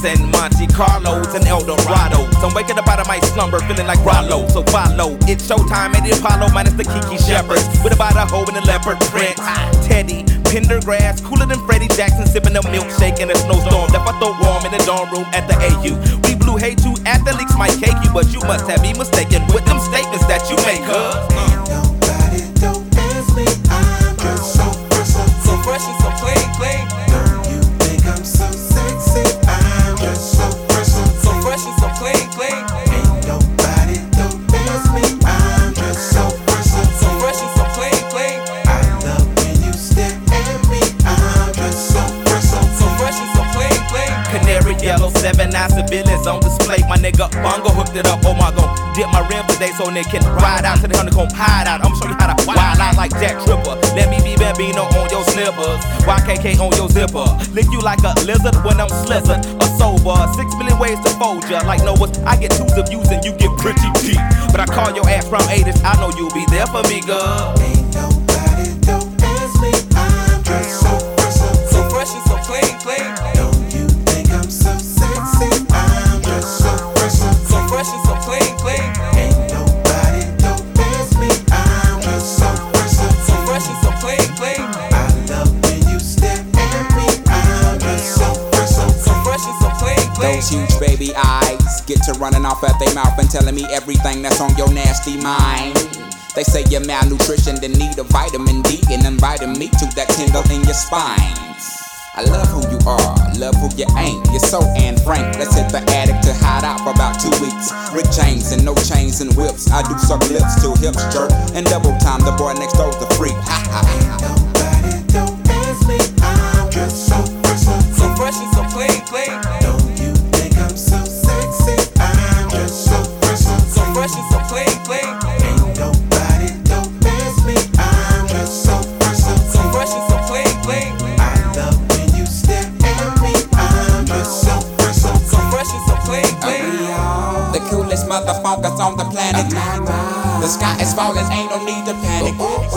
and Monte Carlos and Eldorado. So I'm waking up out of my slumber feeling like Rollo. So follow, it's showtime at the Apollo minus the Kiki Shepherds. With about a hoe in the leopard print. Teddy, Pendergrass, cooler than Freddie Jackson, sipping a milkshake in a snowstorm. Left my throat warm in the dorm room at the AU. We blew hay to athletes might cake you, but you must have me mistaken with them statements that you make, Nobody don't ask me, I'm just so fresh and so clean, clean. Don't you think I'm so sexy? I'm just so fresh and so clean, clean. Ain't nobody don't ask me, I'm just so fresh and so clean, clean. I love when you stare at me, I'm just so fresh and so clean, clean. Canary yellow, 7-9 civilians on display. My nigga Bongo hooked it up. Oh my god, dip my rim today so they can ride out to the honeycomb hide out. I'ma show you how to wild out like Jack Tripper. Let me be Bambino on your slippers, YKK on your zipper. Lick you like a lizard when I'm slizzard or sober. 6 million ways to fold ya. Like Noah's, I get 2s of views and you get pretty deep. But I call your ass from 80s, I know you'll be there for me, girl. Ain't nobody don't ask me, I'm just so fresh and so clean, clean. Don't you think I'm so sexy? I'm just so fresh and so clean, clean. Ain't nobody don't ask me, I'm just so fresh and so clean, clean. I love when you stare at me, I'm just so fresh and so clean, clean. Those huge baby eyes get to running off at their mouth and telling me everything that's on your nasty mind. They say you're malnutrition, then need a vitamin D, and inviting me to that tingle in your spine. I love who you are, love who you ain't. You're so Anne Frank. Let's hit the attic to hide out for about 2 weeks. Rick James and no chains and whips. I do suck lips till hips jerk, and double time the boy next door's the freak. Ha ha. Nobody don't ask me, I'm just so fresh and so clean, clean. Don't you think I'm so sexy? I'm just so fresh and so clean, clean. Ain't nobody don't ask me, I'm just so fresh and so clean, clean. I love when you stare at me, I'm just so fresh and so clean, clean. The coolest motherfuckers on the planet. The sky is falling, ain't no need to panic.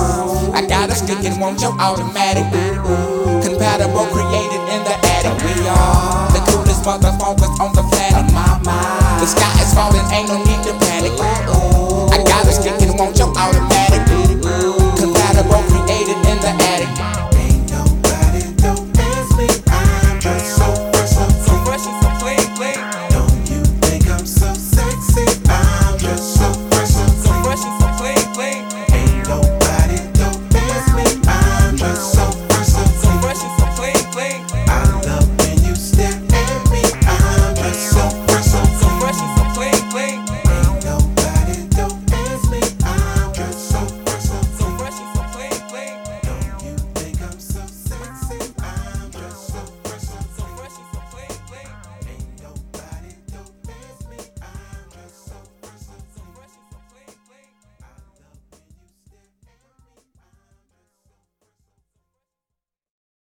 I got a stick and want your automatic. Compatible, created in the attic. We are the coolest motherfuckers on the planet. The sky is falling, ain't no need to panic. I got a stick and want your automatic.